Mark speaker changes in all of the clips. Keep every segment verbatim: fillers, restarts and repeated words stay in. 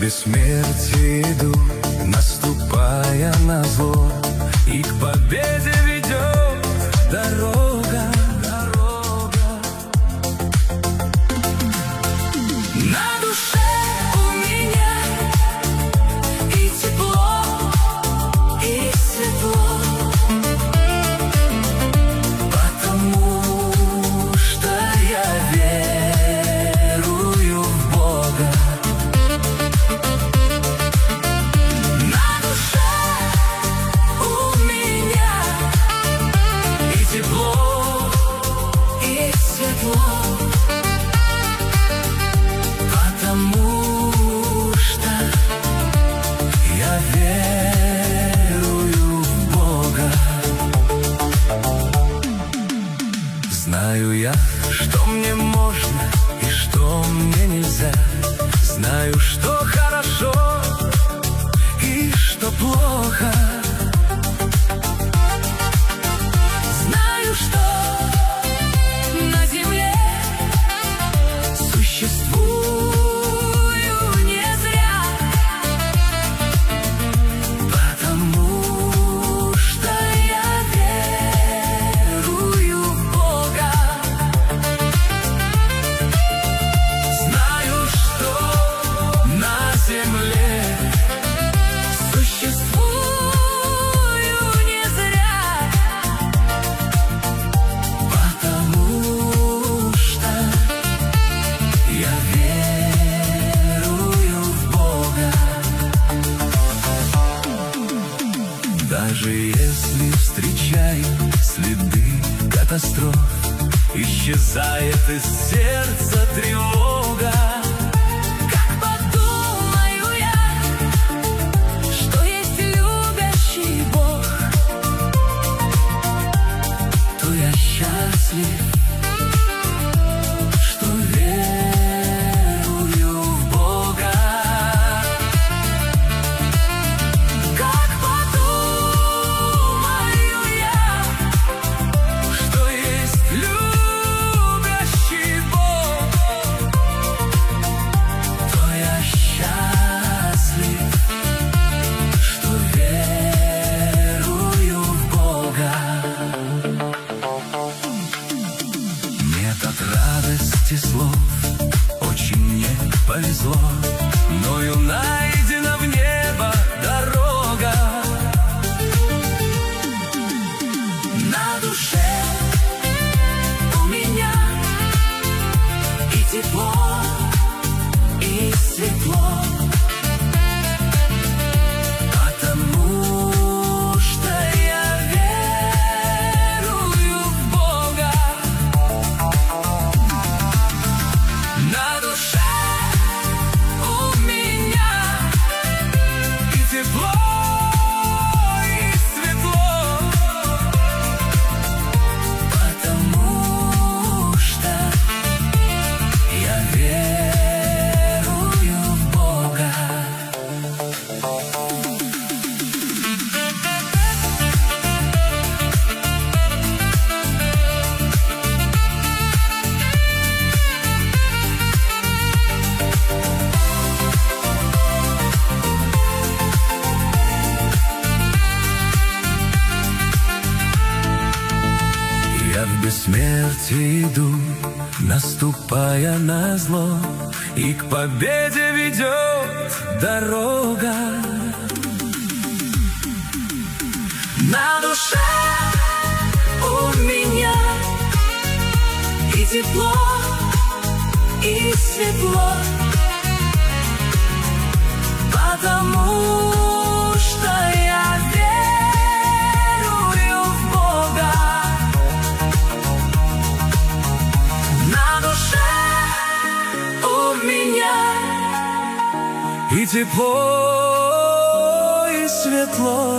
Speaker 1: бессмертие иду, наступая на зло, и к победе ведет дорога, дорога. На душе у меня и тепло, и светло, потому что я верую в Бога. На душе у меня и тепло, и светло, потому что я верую в Бога. Знаю я, что мне можно и что мне нельзя. Знаю, что хорошо и что плохо. Знаю, что на земле существую не зря, потому что я верую в Бога. Знаю, что на земле существую не зря, потому что я верую в Бога. Даже если встречаю следы катастроф, исчезает из сердца тревога. Как подумаю я, что есть любящий Бог, то я счастлив, что верую в Бога. Как подумаю я, что есть любящий Бог, то я счастлив, что верую в Бога. Нет от радости слов, очень мне повезло, мною найдена в небо дорога. На душе у меня и тепло, и светло, потому что я верую в Бога. На душе у меня и тепло, и светло, потому что я верую в Бога. Я в бессмертие иду, наступая на зло, и к победе ведет дорога. На душе у меня и тепло, и светло, потому что я верую в Бога. На душе у меня и тепло, и светло,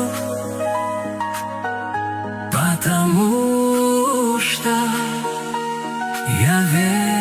Speaker 1: потому что я верю.